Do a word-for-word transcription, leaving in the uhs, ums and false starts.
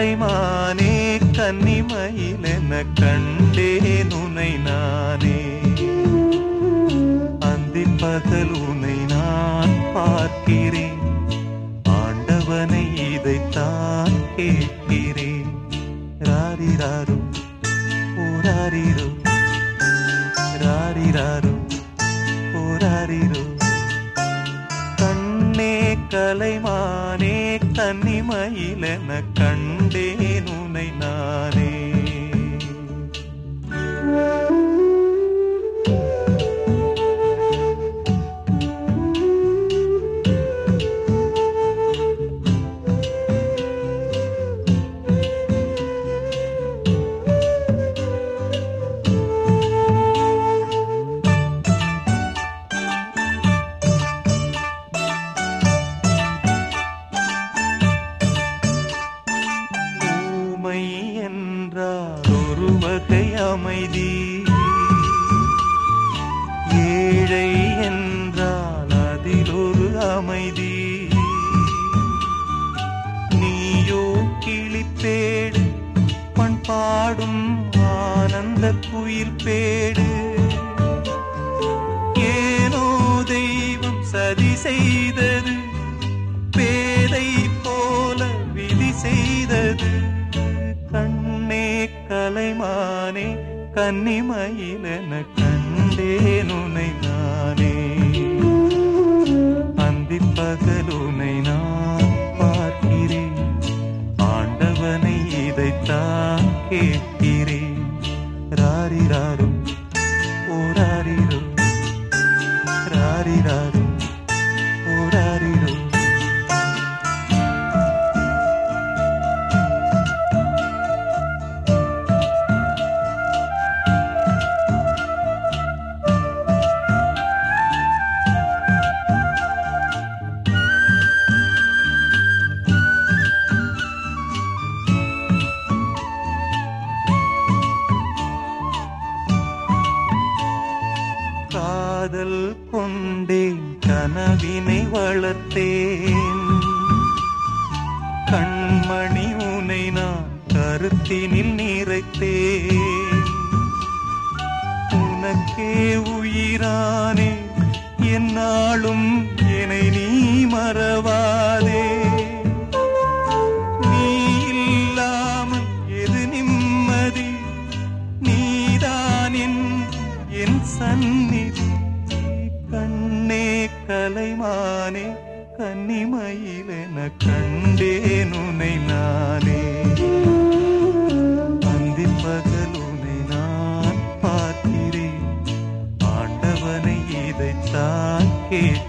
கலைமானே கன்னிமயிலென கண்டேன் உனை நானே. அந்தி பகல் உனை நான் பார்க்கிறேன், ஆண்டவனை இதைத்தான் கேட்கிறேன். ராரிராரு ஓராரிரு, ராரிராரு ஓராரிரு. கண்ணே கலைமானே கன்னிமயிலென கண்டேன் உனை நானே. ஒரு வகை அமைதி, ஏழை என்றால் அதில் ஒரு அமைதி. நீயோ கிளிப்பேடு, பண்பாடும் ஆனந்த குயில் பேடு. ஏனோ தெய்வம் சதி செய்தது, பேதை போல விதி செய்தது. கண்ணே கலைமானே கன்னிமயிலென கண்டேன் உனை நானே. அந்தி பகல் உனை நான் பார்க்கிறேன், ஆண்டவனை இதைத்தான் கேட்கிறேன். ராரிராரு ஓராரிரு, ராரிராரு ஓராரிரு. காதல் கொண்டேன், கனவினை வளர்த்தேன். கண்மணி உனை நான் கருத்தினில் நிறைத்தேன். உனக்கே உயிரானே, என்னாலும் என்னை நீ மறவாதே. நீ இல்லாமல் எது நிம்மதி, நீதான் என் சந்நிதி. கண்ணே கலைமானே கன்னிமயிலென கண்டேன் உனை நானே. அந்தி பகல் உனை நான் பார்க்கிறேன், ஆண்டவனை இதைத்தான் கேட்கிறேன்.